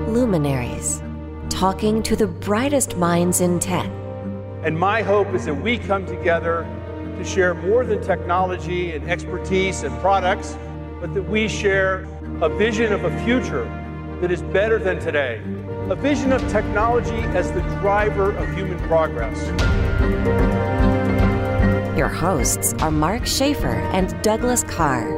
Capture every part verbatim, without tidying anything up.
Luminaries, talking to the brightest minds in tech. And my hope is that we come together to share more than technology and expertise and products, but that we share a vision of a future that is better than today. A vision of technology as the driver of human progress. Your hosts are Mark Schaefer and Douglas Carr.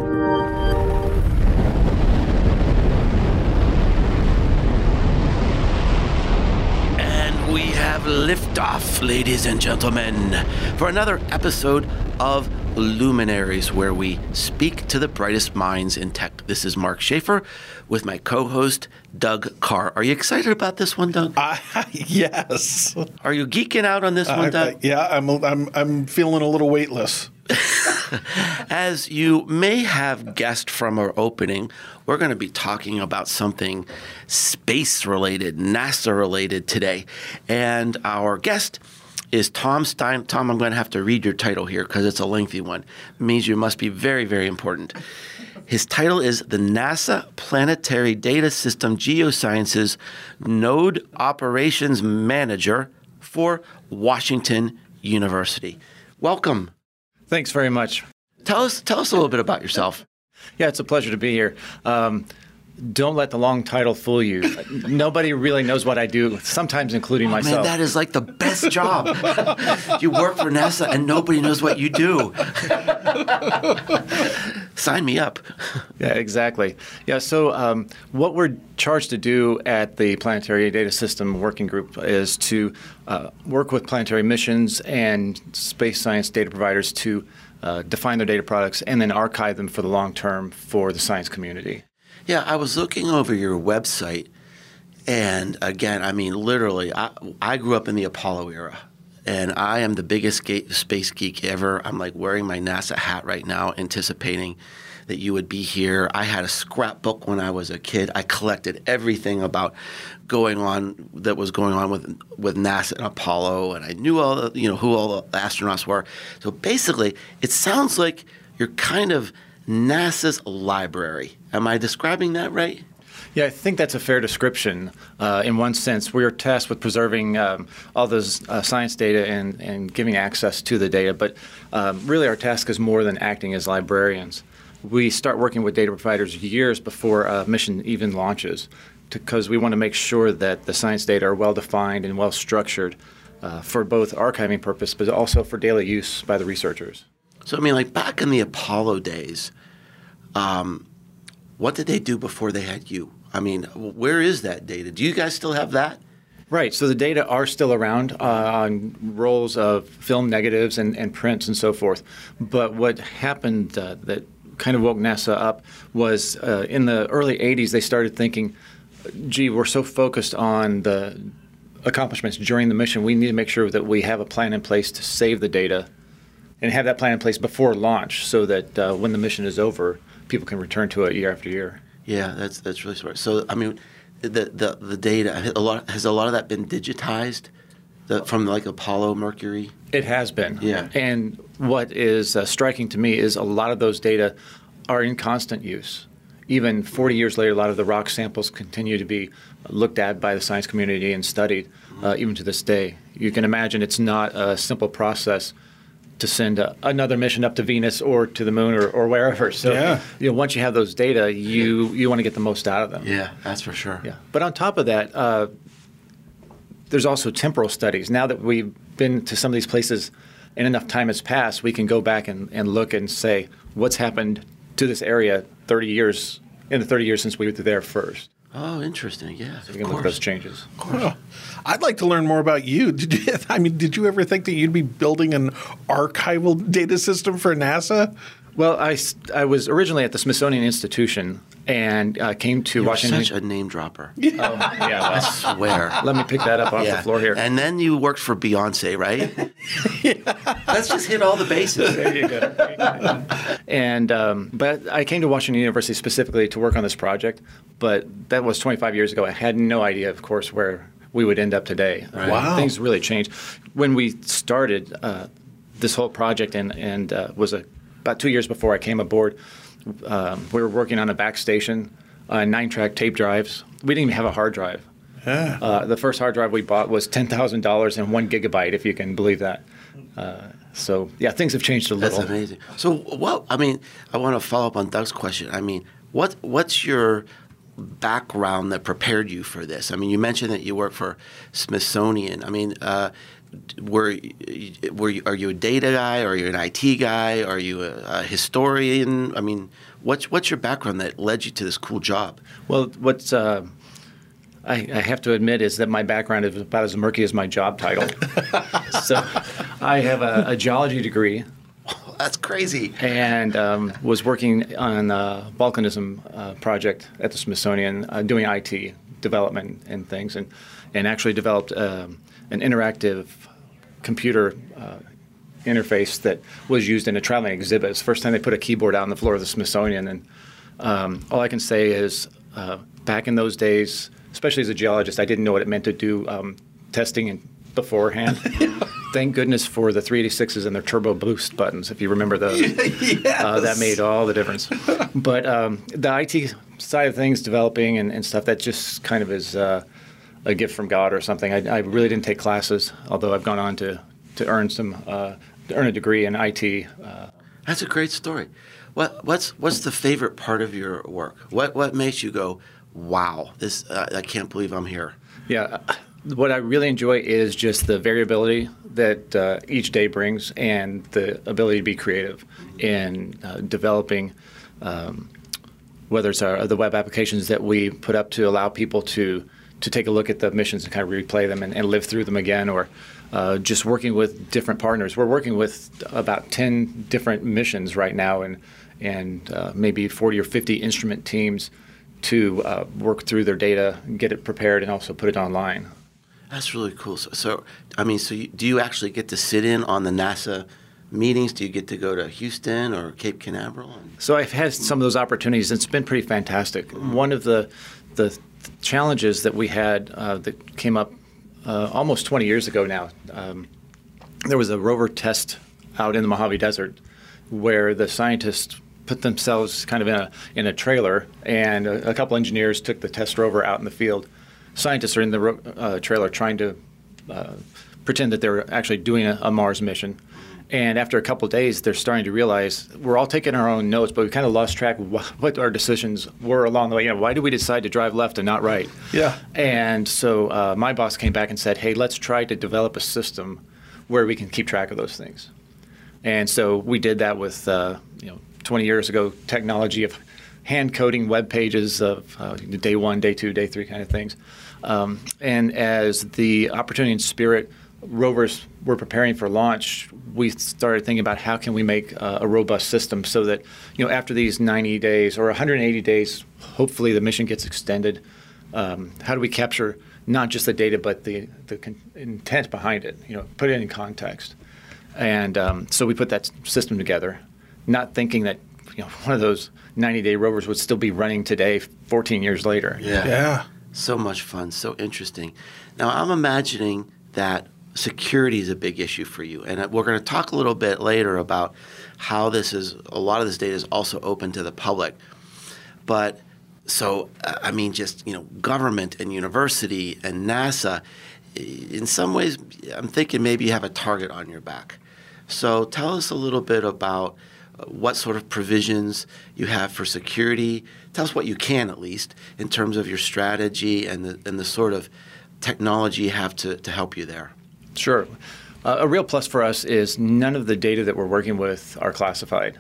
And we have liftoff, ladies and gentlemen, for another episode of Luminaries, where we speak to the brightest minds in tech. This is Mark Schaefer with my co-host, Doug Carr. Are you excited about this one, Doug? Uh, yes. Are you geeking out on this one, uh, Doug? Uh, yeah, I'm, I'm, I'm feeling a little weightless. As you may have guessed from our opening, we're going to be talking about something space-related, NASA-related today. And our guest is Tom Stein. Tom, I'm going to have to read your title here because it's a lengthy one. It means you must be very, very important. His title is the NASA Planetary Data System Geosciences Node Operations Manager for Washington University. Welcome. Thanks very much. Tell us, tell us a little bit about yourself. Yeah, it's a pleasure to be here. Um, Don't let the long title fool you. Nobody really knows what I do, sometimes including oh, myself. Man, that is like the best job. You work for NASA and nobody knows what you do. Sign me up. Yeah, exactly. Yeah, so um, what we're charged to do at the Planetary Data System Working Group is to uh, work with planetary missions and space science data providers to uh, define their data products and then archive them for the long term for the science community. Yeah, I was looking over your website, and again, I mean, literally, I, I grew up in the Apollo era, and I am the biggest ga- space geek ever. I'm like wearing my NASA hat right now, anticipating that you would be here. I had a scrapbook when I was a kid. I collected everything about going on that was going on with with NASA and Apollo, and I knew all the, you know, who all the astronauts were. So basically, it sounds like you're kind of NASA's library. Am I describing that right? Yeah, I think that's a fair description. Uh, in one sense, we are tasked with preserving um, all those uh, science data and, and giving access to the data, but um, really our task is more than acting as librarians. We start working with data providers years before a mission even launches because we want to make sure that the science data are well-defined and well-structured uh, for both archiving purpose, but also for daily use by the researchers. So, I mean, like back in the Apollo days, um, what did they do before they had you? I mean, where is that data? Do you guys still have that? Right. So the data are still around uh, on rolls of film negatives and, and prints and so forth. But what happened uh, that kind of woke NASA up was uh, in the early eighties, they started thinking, gee, we're so focused on the accomplishments during the mission, we need to make sure that we have a plan in place to save the data and have that plan in place before launch so that uh, when the mission is over, people can return to it year after year. Yeah, that's that's really smart. So, I mean, the the, the data, a lot, has a lot of that been digitized the, from like Apollo, Mercury? It has been. Yeah. And what is uh, striking to me is a lot of those data are in constant use. Even forty years later, a lot of the rock samples continue to be looked at by the science community and studied, uh, even to this day. You can imagine it's not a simple process to send a, another mission up to Venus or to the moon or, or wherever. So, yeah. you know, once you have those data, you you want to get the most out of them. Yeah, that's for sure. Yeah. But on top of that, uh, there's also temporal studies. Now that we've been to some of these places and enough time has passed, we can go back and, and look and say what's happened to this area thirty years in the thirty years since we were there first. Oh, interesting. Yeah, So you can look at those changes. Of course. Oh, I'd like to learn more about you. Did you? I mean, did you ever think that you'd be building an archival data system for NASA? Well, I, I was originally at the Smithsonian Institution and uh, came to You're Washington. such a name dropper. Oh, yeah, well, I swear. let me pick that up off Yeah. the floor here. And then you worked for Beyonce, right? Let's just hit all the bases. There you go. There you go. And um, but I came to Washington University specifically to work on this project, but that was twenty-five years ago. I had no idea, of course, where we would end up today. Right. Wow. Things really changed. When we started uh, this whole project and, and uh, was a, about two years before I came aboard, um, we were working on a backstation, uh, nine-track tape drives, we didn't even have a hard drive. Yeah. Uh, the first hard drive we bought was ten thousand dollars and one gigabyte, if you can believe that. Uh, so, yeah, things have changed a little. That's amazing. So, what, I mean, I want to follow up on Doug's question. I mean, what what's your background that prepared you for this? I mean, you mentioned that you work for Smithsonian. I mean, uh, were were you, are you a data guy? Are you an I T guy? Are you a, a historian? I mean, what's what's your background that led you to this cool job? Well, what's uh, I, I have to admit is that my background is about as murky as my job title. So I have a, a geology degree. Oh, that's crazy. And um, was working on a volcanism uh, project at the Smithsonian, uh, doing I T development and things, and, and actually developed um, an interactive computer uh, interface that was used in a traveling exhibit. It's the first time they put a keyboard out on the floor of the Smithsonian. And um, all I can say is uh, back in those days, especially as a geologist, I didn't know what it meant to do um, testing and beforehand. Thank goodness for the three eighty-sixes and their turbo boost buttons, if you remember those. Yes. Uh, that made all the difference. But um, the I T side of things, developing and, and stuff, that just kind of is uh, a gift from God or something. I, I really didn't take classes, although I've gone on to, to earn some uh, to earn a degree in I T. Uh, That's a great story. What what's what's the favorite part of your work? What what makes you go, wow, this uh, I can't believe I'm here? Yeah. What I really enjoy is just the variability that uh, each day brings and the ability to be creative in uh, developing, um, whether it's our, the web applications that we put up to allow people to to take a look at the missions and kind of replay them and, and live through them again, or uh, just working with different partners. We're working with about ten different missions right now, and and uh, maybe forty or fifty instrument teams to uh, work through their data, get it prepared, and also put it online. That's really cool. So, so I mean, so you, do you actually get to sit in on the NASA meetings? Do you get to go to Houston or Cape Canaveral? So I've had some of those opportunities. It's been pretty fantastic. Mm-hmm. One of the the challenges that we had uh, that came up uh, almost twenty years ago now, um, there was a rover test out in the Mojave Desert where the scientists put themselves kind of in a in a trailer, and a, a couple engineers took the test rover out in the field. Scientists are in the ro- uh, trailer trying to uh, pretend that they're actually doing a, a Mars mission. And after a couple of days, they're starting to realize we're all taking our own notes, but we kind of lost track of wh- what our decisions were along the way. You know, why did we decide to drive left and not right? Yeah. And so uh, my boss came back and said, hey, let's try to develop a system where we can keep track of those things. And so we did that with, uh, you know, twenty years ago, technology of hand coding web pages of uh, day one, day two, day three kind of things. Um, and as the Opportunity and Spirit rovers were preparing for launch, we started thinking about how can we make uh, a robust system so that, you know, after these ninety days or one hundred eighty days, hopefully the mission gets extended. Um, how do we capture not just the data but the, the con- intent behind it, you know, put it in context. And um, so we put that system together, not thinking that, you know, one of those ninety-day rovers would still be running today, fourteen years later. Yeah. Yeah. So much fun, so interesting. Now, I'm imagining that security is a big issue for you. And we're going to talk a little bit later about how this is, a lot of this data is also open to the public. But so, I mean, just, you know, government and university and NASA, in some ways, I'm thinking maybe you have a target on your back. So tell us a little bit about what sort of provisions you have for security. Tell us what you can, at least, in terms of your strategy and the and the sort of technology you have to, to help you there. Sure. Uh, a real plus for us is none of the data that we're working with are classified.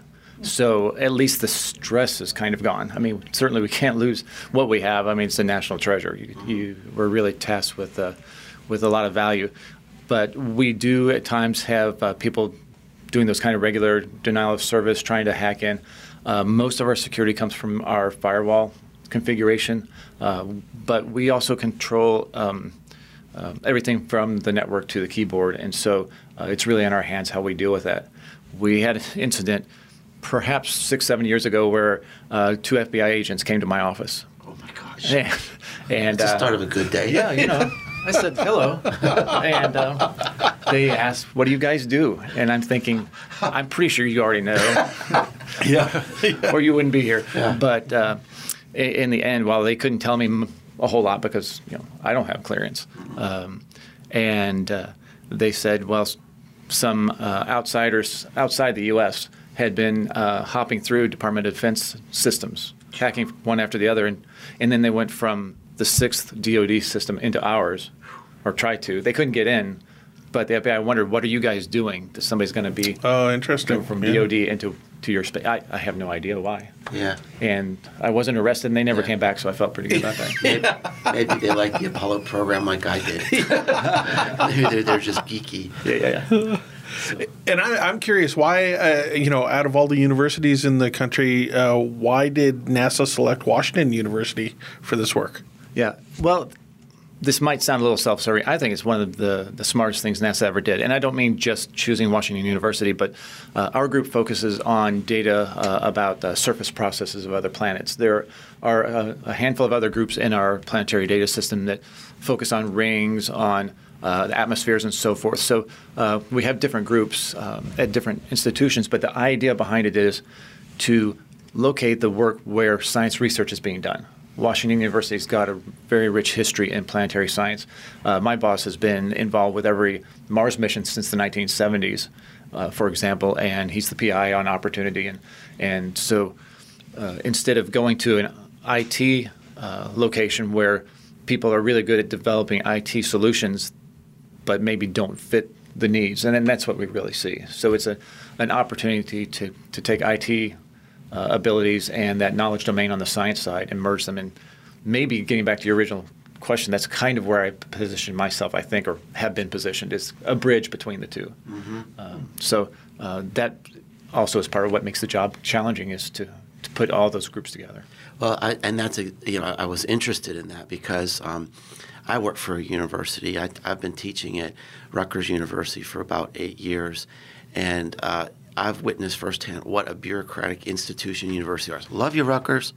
So at least the stress is kind of gone. I mean, certainly we can't lose what we have. I mean, it's a national treasure. You, you, we're really tasked with, uh, with a lot of value. But we do at times have uh, people doing those kind of regular denial of service, trying to hack in. Uh, most of our security comes from our firewall configuration, uh, but we also control um, uh, everything from the network to the keyboard, and so uh, it's really in our hands how we deal with that. We had an incident perhaps six, seven years ago where uh, two F B I agents came to my office. Oh my gosh. And, and That's the uh, start of a good day. Yeah, you know. I said, hello. And um, they asked, what do you guys do? And I'm thinking, I'm pretty sure you already know. Yeah. Or you wouldn't be here. Yeah. But uh, in the end, while they couldn't tell me a whole lot because you know I don't have clearance. Um, and uh, they said, well, some uh, outsiders outside the U S had been uh, hopping through Department of Defense systems, hacking one after the other, and, and then they went from the sixth D O D system into ours, or tried to. They couldn't get in, but the F B I wondered, what are you guys doing? That somebody's going to be oh, interesting. from yeah. D O D into to your space. I, I have no idea why. Yeah. And I wasn't arrested, and they never Yeah. came back, so I felt pretty good about that. Maybe, maybe they like the Apollo program like I did. Maybe they're, they're just geeky. Yeah, yeah, yeah. And I, I'm curious why, uh, you know, out of all the universities in the country, uh, why did NASA select Washington University for this work? Yeah. Well, this might sound a little self-serving. I think it's one of the, the smartest things NASA ever did. And I don't mean just choosing Washington University, but uh, our group focuses on data uh, about uh, surface processes of other planets. There are a, a handful of other groups in our planetary data system that focus on rings, on uh, the atmospheres, and so forth. So uh, we have different groups um, at different institutions, but the idea behind it is to locate the work where science research is being done. Washington University's got a very rich history in planetary science. Uh, my boss has been involved with every Mars mission since the nineteen seventies, uh, for example, and he's the P I on Opportunity. And, and so uh, instead of going to an I T uh, location where people are really good at developing I T solutions but maybe don't fit the needs, and then that's what we really see. So it's a, an opportunity to, to take I T Uh, abilities and that knowledge domain on the science side and merge them in. Maybe getting back to your original question, that's kind of where I position myself, I think, or have been positioned, is a bridge between the two. Mm-hmm. Um, so uh, that also is part of what makes the job challenging, is to, to put all those groups together. Well, I, and that's a you know I was interested in that because um, I work for a university. I, I've been teaching at Rutgers University for about eight years, and uh, I've witnessed firsthand what a bureaucratic institution university are. Love you, Rutgers.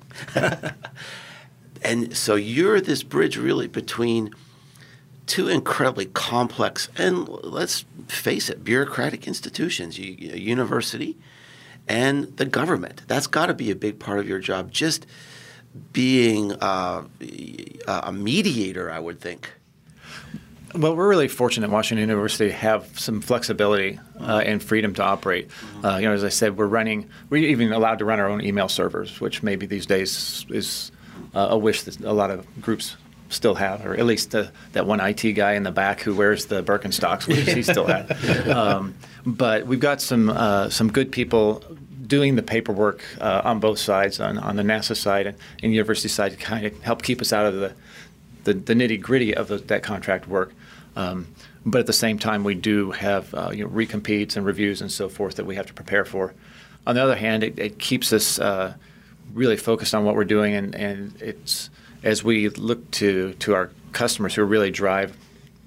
And so you're this bridge really between two incredibly complex and, let's face it, bureaucratic institutions, a university and the government. That's got to be a big part of your job, just being uh, a mediator, I would think. Well, we're really fortunate at Washington University to have some flexibility uh, and freedom to operate. Uh, you know, as I said, we're running, we're even allowed to run our own email servers, which maybe these days is uh, a wish that a lot of groups still have, or at least the, that one I T guy in the back who wears the Birkenstocks, which he still had. Um, but we've got some uh, some good people doing the paperwork uh, on both sides, on, on the NASA side and, and university side, to kind of help keep us out of the the, the nitty-gritty of the, that contract work. Um, but at the same time, we do have uh, you know, recompetes and reviews and so forth that we have to prepare for. On the other hand, it, it keeps us uh, really focused on what we're doing, and, and it's as we look to, to our customers who really drive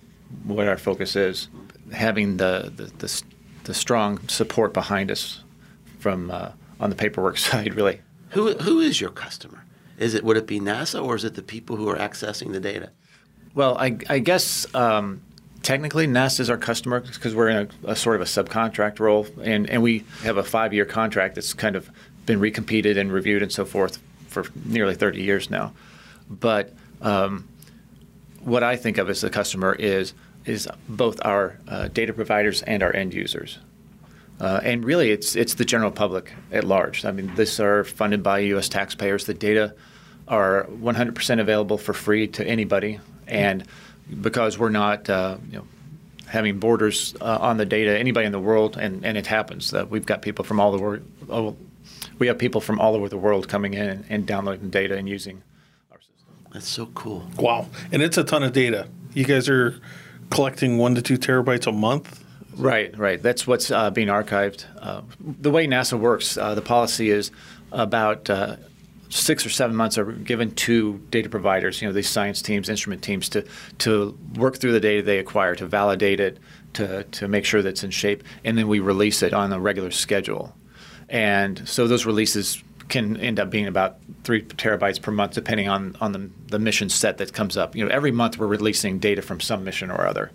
what our focus is, having the the, the, the strong support behind us from uh, on the paperwork side, really. Who who is your customer? Is it would it be NASA, or is it the people who are accessing the data? Well, I, I guess um, technically NASA is our customer because we're in a, a sort of a subcontract role, and, and we have a five-year contract that's kind of been recompeted and reviewed and so forth for nearly thirty years now. But um, what I think of as a customer is is both our uh, data providers and our end users. Uh, and really, it's it's the general public at large. I mean, these are funded by U S taxpayers. The data are one hundred percent available for free to anybody, and because we're not, uh, you know, having borders uh, on the data, anybody in the world, and, and it happens that we've got people from all the world. Oh, we have people from all over the world coming in and, and downloading data and using our system. That's so cool. Wow, and it's a ton of data. You guys are collecting one to two terabytes a month. Right, right. That's what's uh, being archived. Uh, the way NASA works, uh, the policy is about uh, six or seven months are given to data providers, you know, these science teams, instrument teams, to to work through the data they acquire, to validate it, to to make sure that it's in shape, and then we release it on a regular schedule. And so those releases can end up being about three terabytes per month, depending on, on the, the mission set that comes up. You know, every month we're releasing data from some mission or other.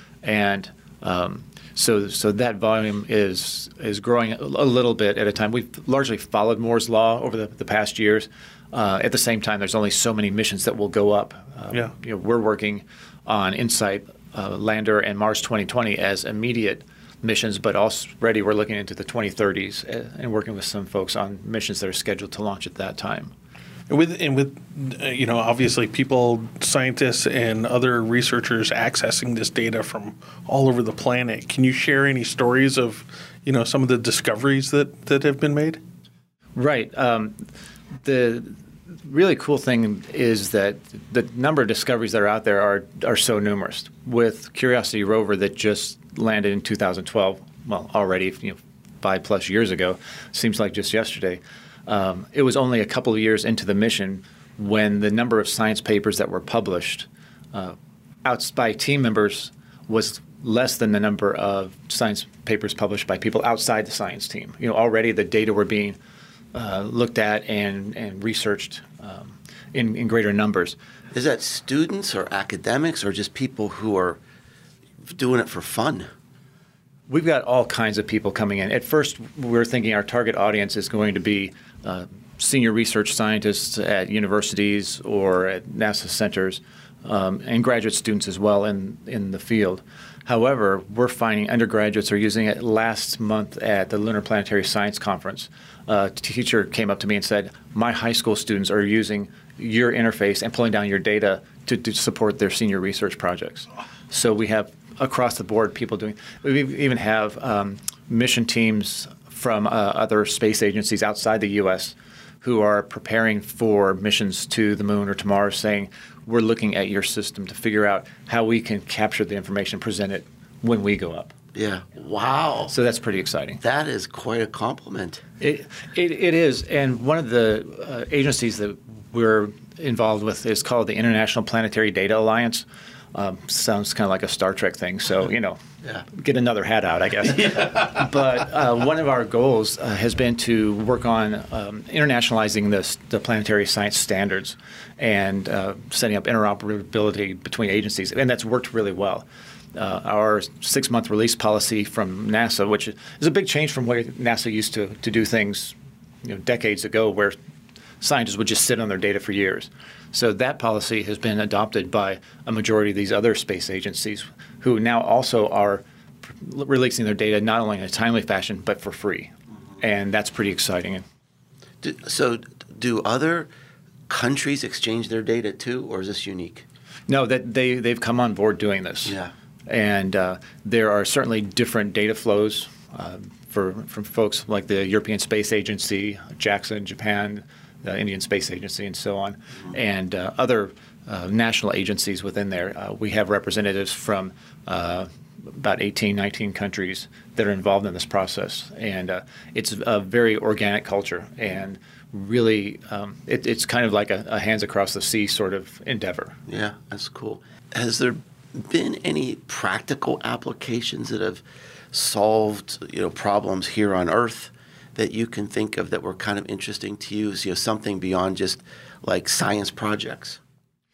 And um, So, so that volume is is growing a little bit at a time. We've largely followed Moore's law over the, the past years. Uh, at the same time, there's only so many missions that will go up. Um, Yeah. You know, we're working on InSight, uh, Lander, and Mars twenty twenty as immediate missions, but already we're looking into the twenty thirties and working with some folks on missions that are scheduled to launch at that time. And with and with uh, you know, obviously people, scientists and other researchers accessing this data from all over the planet. Can you share any stories of, you know, some of the discoveries that, that have been made? Right. Um, the really cool thing is that the number of discoveries that are out there are are so numerous. With Curiosity rover that just landed in two thousand twelve, well, already, you know, five plus years ago, seems like just yesterday. Um, it was only a couple of years into the mission when the number of science papers that were published uh, out by team members was less than the number of science papers published by people outside the science team. You know, already the data were being uh, looked at and, and researched um, in, in greater numbers. Is that students or academics or just people who are doing it for fun? We've got all kinds of people coming in. At first, we're thinking our target audience is going to be uh, senior research scientists at universities or at NASA centers, um, and graduate students as well in, in the field. However, we're finding undergraduates are using it. Last month at the Lunar Planetary Science Conference, a teacher came up to me and said, my high school students are using your interface and pulling down your data to, to support their senior research projects. So we have across the board people doing, we even have um, mission teams from uh, other space agencies outside the U S who are preparing for missions to the moon or to Mars, saying, we're looking at your system to figure out how we can capture the information, present it when we go up. Yeah. Wow. So that's pretty exciting. That is quite a compliment. It, it, it is. And one of the uh, agencies that we're involved with is called the International Planetary Data Alliance. Um, sounds kind of like a Star Trek thing, so, you know, yeah. Get another hat out, I guess. Yeah. But uh, one of our goals uh, has been to work on um, internationalizing this, the planetary science standards and uh, setting up interoperability between agencies, and that's worked really well. Uh, our six-month release policy from NASA, which is a big change from where NASA used to, to do things, you know, decades ago, where scientists would just sit on their data for years. So that policy has been adopted by a majority of these other space agencies who now also are releasing their data not only in a timely fashion but for free. And that's pretty exciting. Do, so do other countries exchange their data too, or is this unique? No, that they, they've come on board doing this. Yeah. And uh, there are certainly different data flows uh, for from folks like the European Space Agency, JAXA in Japan, the Indian Space Agency, and so on, mm-hmm. and uh, other uh, national agencies within there. Uh, we have representatives from uh, about eighteen, nineteen countries that are involved in this process, and uh, it's a very organic culture, and really um, it, it's kind of like a, a hands across the sea sort of endeavor. Yeah, that's cool. Has there been any practical applications that have solved, you know, problems here on Earth that you can think of that were kind of interesting to you? You know, something beyond just like science projects?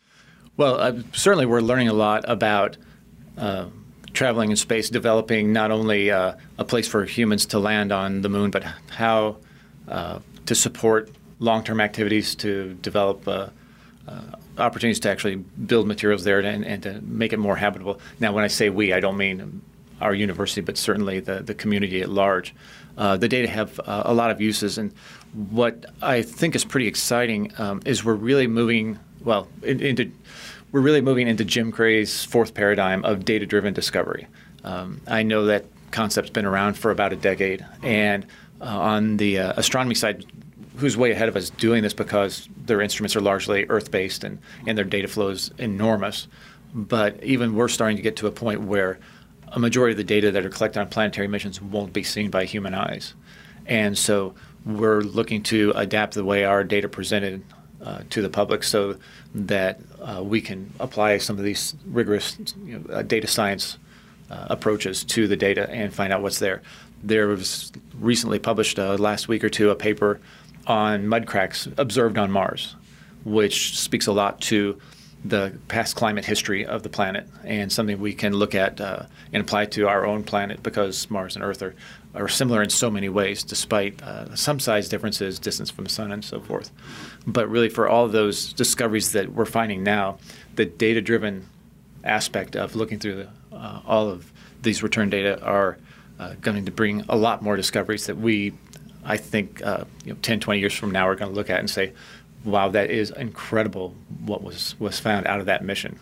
Well, uh, certainly we're learning a lot about uh, traveling in space, developing not only uh, a place for humans to land on the moon, but how uh, to support long-term activities to develop uh, uh, opportunities to actually build materials there and, and to make it more habitable. Now, when I say we, I don't mean our university, but certainly the, the community at large. Uh, the data have uh, a lot of uses, and what I think is pretty exciting um, is we're really moving well in, into we're really moving into Jim Cray's fourth paradigm of data-driven discovery. Um, I know that concept's been around for about a decade, and uh, on the uh, astronomy side, who's way ahead of us doing this because their instruments are largely Earth-based and, and their data flow is enormous. But even we're starting to get to a point where a majority of the data that are collected on planetary missions won't be seen by human eyes. And so we're looking to adapt the way our data presented uh, to the public so that uh, we can apply some of these rigorous you know, uh, data science uh, approaches to the data and find out what's there. There was recently published uh, last week or two a paper on mud cracks observed on Mars, which speaks a lot to the past climate history of the planet, and something we can look at uh, and apply to our own planet, because Mars and Earth are, are similar in so many ways, despite uh, some size differences, distance from the sun, and so forth. But really, for all of those discoveries that we're finding now, the data-driven aspect of looking through the, uh, all of these return data are uh, going to bring a lot more discoveries that we, I think, uh, you know, ten, twenty years from now, are going to look at and say, wow, that is incredible what was, was found out of that mission.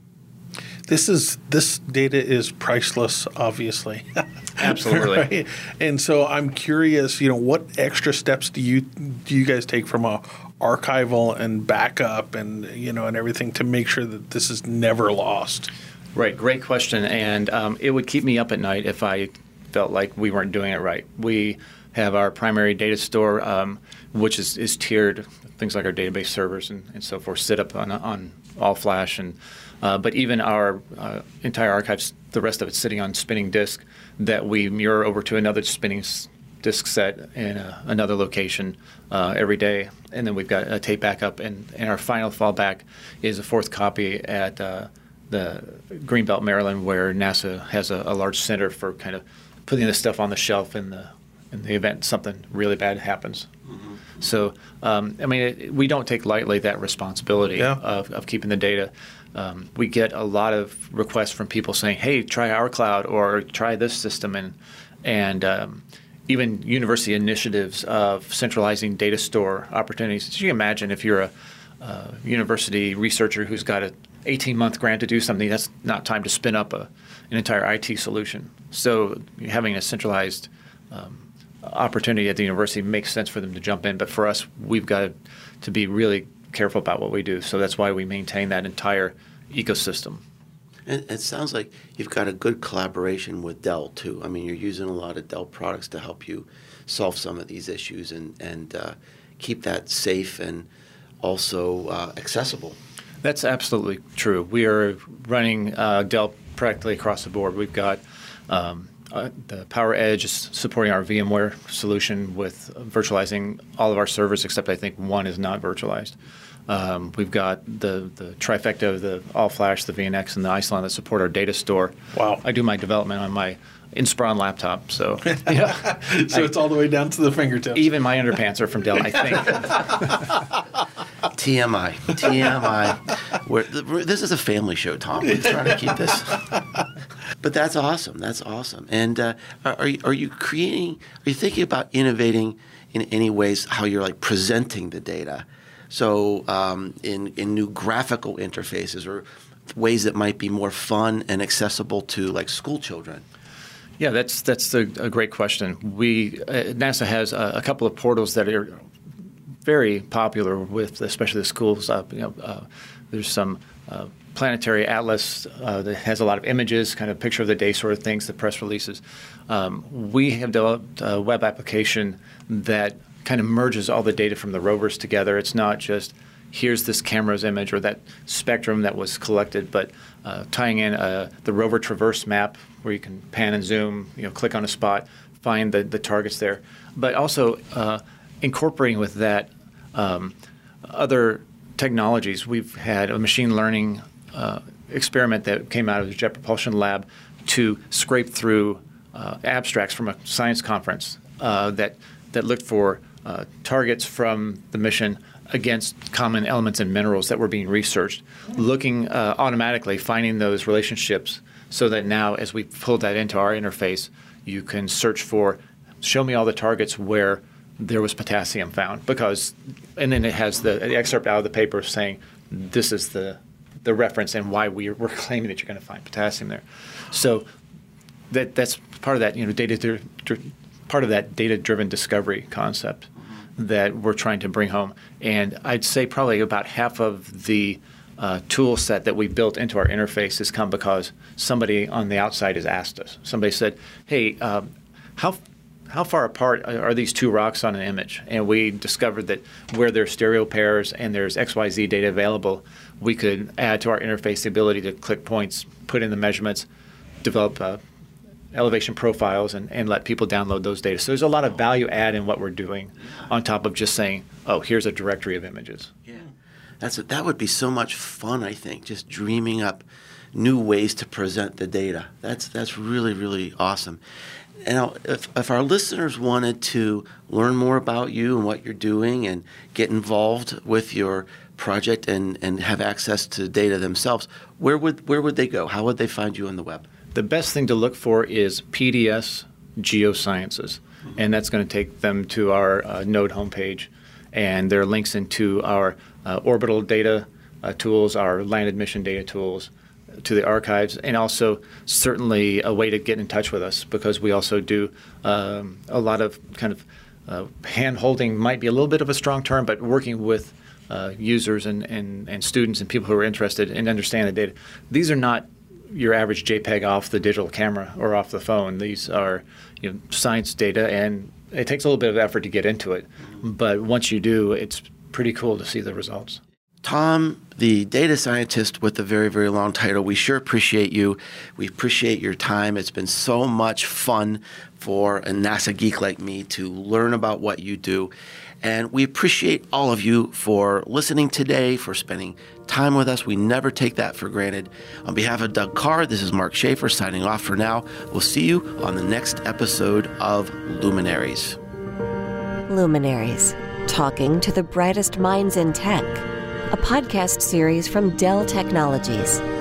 This is this data is priceless, obviously. Absolutely. Right? And so I'm curious, you know, what extra steps do you do you guys take from a archival and backup and, you know, and everything to make sure that this is never lost? Right. Great question. And um, it would keep me up at night if I felt like we weren't doing it right. We have our primary data store, um, which is, is tiered. Things like our database servers and, and so forth sit up on, on all flash. And uh, but even our uh, entire archives, the rest of it's sitting on spinning disk that we mirror over to another spinning s- disk set in a, another location uh, every day. And then we've got a tape backup. And, and our final fallback is a fourth copy at uh, the Greenbelt, Maryland, where NASA has a, a large center for kind of putting this stuff on the shelf in the in the event something really bad happens. Mm-hmm. So, um, I mean, it, we don't take lightly that responsibility yeah. of, of keeping the data. Um, we get a lot of requests from people saying, hey, try our cloud or try this system. And, and um, even university initiatives of centralizing data store opportunities. So you can imagine if you're a, a university researcher who's got an eighteen-month grant to do something, that's not time to spin up a, an entire I T solution. So having a centralized um, opportunity at the university makes sense for them to jump in. But for us, we've got to be really careful about what we do. So that's why we maintain that entire ecosystem. And it sounds like you've got a good collaboration with Dell, too. I mean, you're using a lot of Dell products to help you solve some of these issues and, and uh, keep that safe and also uh, accessible. That's absolutely true. We are running uh, Dell practically across the board. We've got um, Uh, the PowerEdge is supporting our VMware solution with virtualizing all of our servers, except I think one is not virtualized. Um, we've got the, the trifecta of the all-flash, the V N X, and the Isilon that support our data store. Wow. I do my development on my Inspiron laptop, so yeah. so I, it's all the way down to the fingertips. Even my underpants are from Dell, I think. T M I. T M I. We're, this is a family show, Tom. We're trying to keep this. But that's awesome. That's awesome. And uh, are you, are you creating? Are you thinking about innovating in any ways how you're like presenting the data? So um, in in new graphical interfaces or ways that might be more fun and accessible to like school children. Yeah, that's that's a, a great question. We uh, NASA has a, a couple of portals that are very popular with, especially the schools. Uh, you know, uh, there's some uh, planetary atlas uh, that has a lot of images, kind of picture of the day sort of things, the press releases. Um, we have developed a web application that kind of merges all the data from the rovers together. It's not just here's this camera's image or that spectrum that was collected, but uh, tying in uh, the rover traverse map where you can pan and zoom, you know, click on a spot, find the, the targets there, but also uh, incorporating with that um, other technologies. We've had a machine learning uh, experiment that came out of the Jet Propulsion Lab to scrape through uh, abstracts from a science conference uh, that that looked for uh, targets from the mission against common elements and minerals that were being researched, looking uh, automatically, finding those relationships so that now as we pull that into our interface, you can search for, show me all the targets where there was potassium found. Because, and then it has the, the excerpt out of the paper saying this is the the reference and why we, we're claiming that you're going to find potassium there. So that that's part of that, you know, data part of that data-driven discovery concept that we're trying to bring home. And I'd say probably about half of the uh, tool set that we built into our interface has come because somebody on the outside has asked us. Somebody said, hey, um, how how far apart are these two rocks on an image? And we discovered that where there's stereo pairs and there's X Y Z data available, we could add to our interface the ability to click points, put in the measurements, develop uh, elevation profiles, and, and let people download those data. So there's a lot of value add in what we're doing on top of just saying, oh, here's a directory of images. Yeah. That's that would be so much fun, I think, just dreaming up new ways to present the data. That's that's really, really awesome. Now, if, if our listeners wanted to learn more about you and what you're doing and get involved with your project and, and have access to data themselves, where would where would they go? How would they find you on the web? The best thing to look for is P D S Geosciences, and that's going to take them to our uh, node homepage, and there are links into our uh, orbital data uh, tools, our landed mission data tools, to the archives, and also certainly a way to get in touch with us, because we also do um, a lot of kind of uh, hand-holding, might be a little bit of a strong term, but working with uh, users and, and, and students and people who are interested and understand the data. These are not your average JPEG off the digital camera or off the phone. These are, you know, science data, and it takes a little bit of effort to get into it. But once you do, it's pretty cool to see the results. Tom, the data scientist with a very, very long title, we sure appreciate you. We appreciate your time. It's been so much fun for a NASA geek like me to learn about what you do. And we appreciate all of you for listening today, for spending time with us. We never take that for granted. On behalf of Doug Carr, this is Mark Schaefer signing off for now. We'll see you on the next episode of Luminaries. Luminaries, talking to the brightest minds in tech. A podcast series from Dell Technologies.